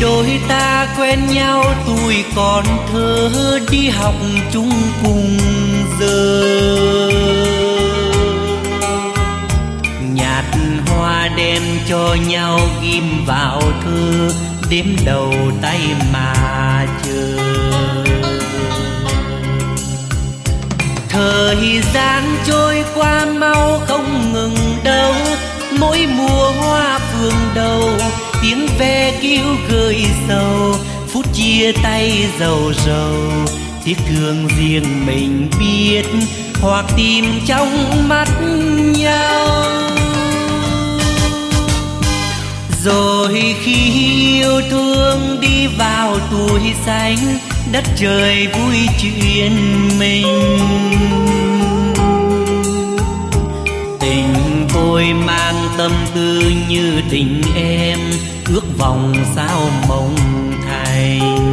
đôi ta quen nhau tuổi còn thơ, đi học chung cùng giờ. Nhạt hoa đem cho nhau ghim vào thơ, đếm đầu tay mà chờ. Thời gian trôi qua mau không ngừng đâu, mỗi mùa hoa phường đầu tiếng ve kêu gợi sầu. Phút chia tay rầu rầu, tiếc thương riêng mình biết, hoặc tìm trong mắt nhau. Rồi khi yêu thương đi vào tuổi xanh, đất trời vui chuyện mình. Tình tôi mang tâm tư như tình em, ước vòng sao mộng thành.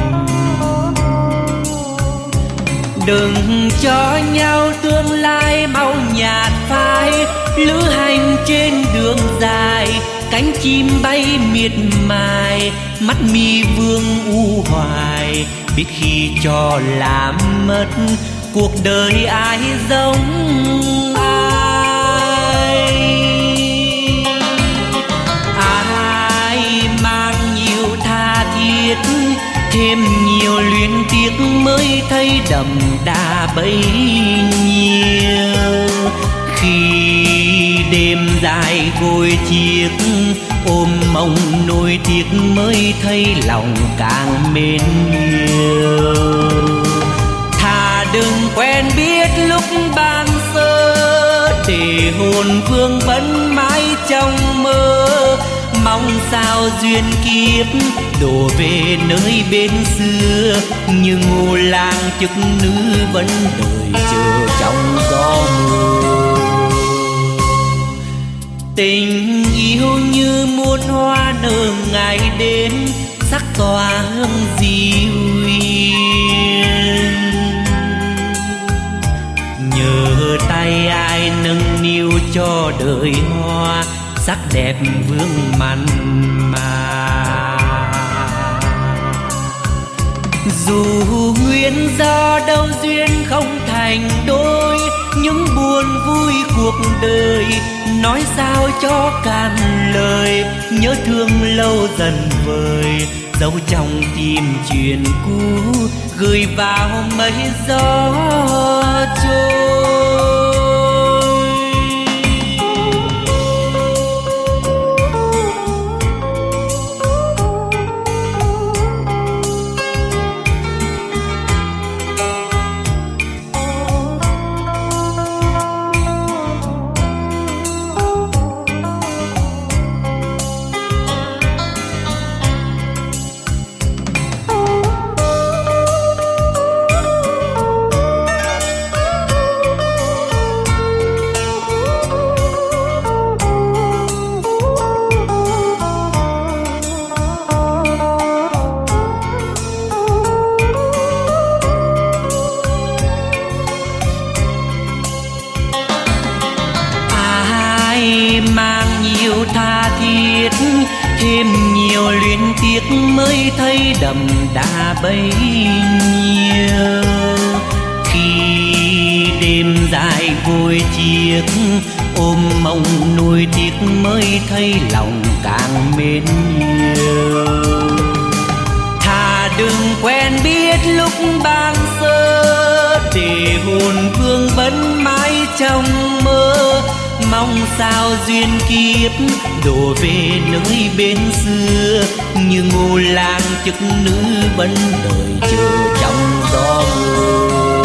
Đừng cho nhau tương lai mau nhạt phai, lữ hành trên đường dài, cánh chim bay miệt mài, mắt mi vương u hoài. Biết khi cho làm mất cuộc đời ai giống ai. Ai mang nhiều tha thiết, thêm nhiều luyến tiếc mới thấy đậm đà bấy nhiêu. Khi đêm dài gối chiếc, ôm mộng nỗi tiếc mới thấy lòng càng mến yêu. Thà đừng quen biết lúc ban sơ, để hồn vương vẫn mãi trong mơ. Mong sao duyên kiếp đổ về nơi bên xưa, như ngô lang chức nữ vẫn đợi chờ trong gió mưa. Tình yêu như muôn hoa nở ngày đến, sắc tỏa hương dịu hiền. Nhờ tay ai nâng niu cho đời hoa, sắc đẹp vương mặn mà. Dù nguyên do đâu duyên không thành đôi, những buồn vui cuộc đời nói sao cho cạn lời. Nhớ thương lâu dần vơi, dấu trong tim chuyện cũ, gửi vào mây gió trôi. Mang nhiều tha thiết, thêm nhiều luyến tiếc mới thấy đậm đà bấy nhiêu. Khi đêm dài vội chiếc, ôm mộng nuôi tiếc mới thấy lòng càng mến yêu. Thà đừng quen biết lúc ban sơ, để hồn vương vẫn mãi trong mơ. Mong sao duyên kiếp đổ về nơi bên xưa, như ngô lang chức nữ vẫn đợi chờ trong gió mưa.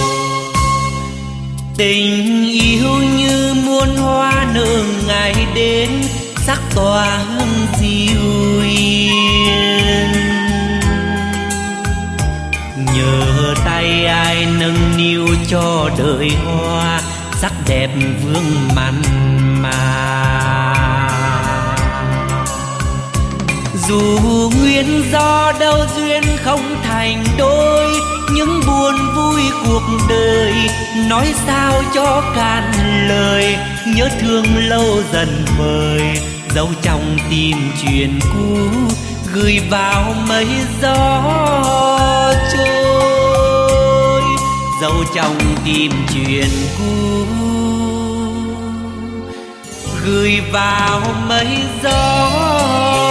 Tình yêu như muôn hoa nở ngày đến, sắc tỏa hương dịu hiền. Nhờ tay ai nâng niu cho đời hoa, sắc đẹp vương mặn mà. Dù nguyên do đâu duyên không thành đôi, những buồn vui cuộc đời nói sao cho cạn lời. Nhớ thương lâu dần vơi, dấu trong tim chuyện cũ, gửi vào mây gió trôi, dẫu trong tim chuyện cũ gửi vào mây gió